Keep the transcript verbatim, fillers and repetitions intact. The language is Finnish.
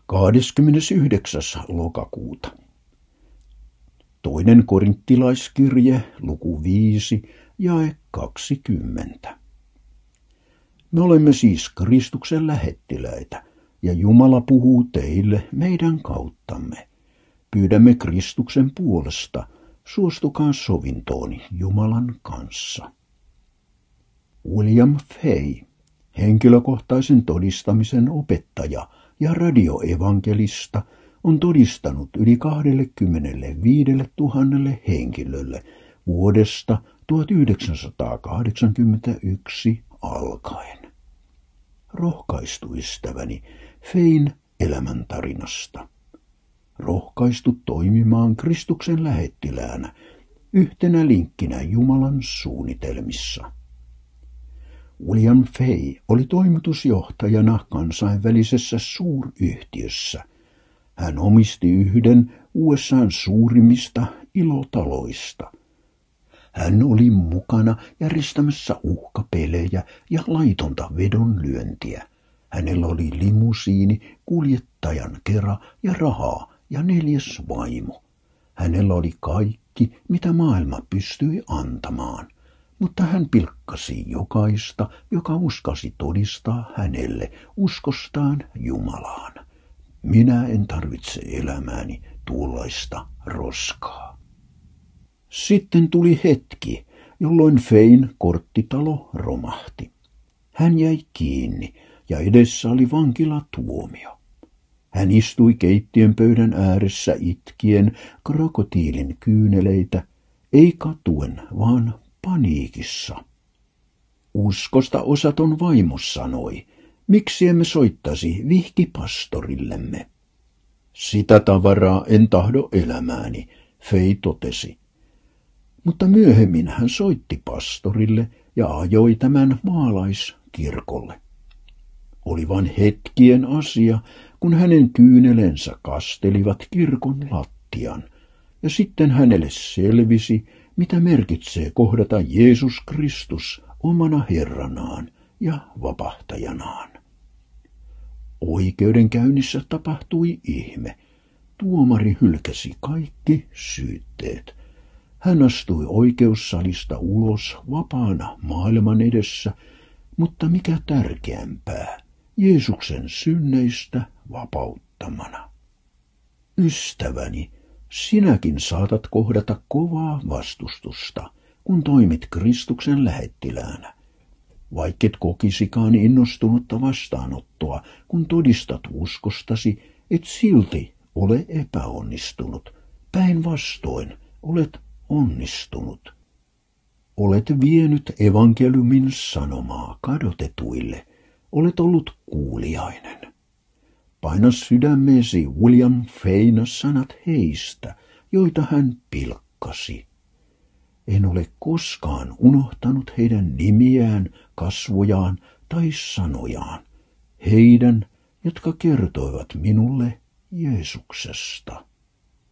kahdeskymmenesyhdeksäs lokakuuta. Toinen korinttilaiskirje, luku viisi, jae kaksikymmentä. Me olemme siis Kristuksen lähettiläitä, ja Jumala puhuu teille meidän kauttamme. Pyydämme Kristuksen puolesta, suostukaa sovintooni Jumalan kanssa. William Fay, henkilökohtaisen todistamisen opettaja ja radioevankelista, on todistanut yli kaksikymmentäviisi tuhatta henkilölle vuodesta tuhatyhdeksänsataakahdeksankymmentäyksi alkaen. Rohkaistu ystäväni Fayn elämäntarinasta. Rohkaistu toimimaan Kristuksen lähettiläänä, yhtenä linkkinä Jumalan suunnitelmissa. William Fay oli toimitusjohtajana kansainvälisessä suuryhtiössä. Hän omisti yhden U S A:n suurimmista ilotaloista. Hän oli mukana järjestämässä uhkapelejä ja laitonta vedonlyöntiä. Hänellä oli limusiini, kuljettajan kera ja rahaa ja neljäs vaimo. Hänellä oli kaikki, mitä maailma pystyi antamaan, mutta hän pilkkasi jokaista, joka uskasi todistaa hänelle uskostaan Jumalaan. Minä en tarvitse elämääni tuollaista roskaa. Sitten tuli hetki, jolloin Fayn korttitalo romahti. Hän jäi kiinni ja edessä oli vankilatuomio. Hän istui keittiön pöydän ääressä itkien krokotiilin kyyneleitä, ei katuen, vaan paniikissa. Uskosta osaton vaimo sanoi, miksi emme soittaisi vihkipastorillemme. Sitä tavaraa en tahdo elämääni, Fay totesi. Mutta myöhemmin hän soitti pastorille ja ajoi tämän maalaiskirkolle. Oli vain hetkien asia, kun hänen kyynelensä kastelivat kirkon lattian, ja sitten hänelle selvisi, mitä merkitsee kohdata Jeesus Kristus omana Herranaan ja vapahtajanaan. Oikeudenkäynnissä tapahtui ihme. Tuomari hylkäsi kaikki syytteet. Hän astui oikeussalista ulos vapaana maailman edessä, mutta mikä tärkeämpää, Jeesuksen synneistä vapauttamana. Ystäväni, sinäkin saatat kohdata kovaa vastustusta, kun toimit Kristuksen lähettiläänä. Vaikket kokisikaan innostunutta vastaanottoa, kun todistat uskostasi, et silti ole epäonnistunut. Päinvastoin olet onnistunut. Olet vienyt evankeliumin sanomaa kadotetuille. Olet ollut kuuliainen. Paina sydämeesi William Fayn sanat heistä, joita hän pilkkasi. En ole koskaan unohtanut heidän nimiään, kasvojaan tai sanojaan. Heidän, jotka kertoivat minulle Jeesuksesta.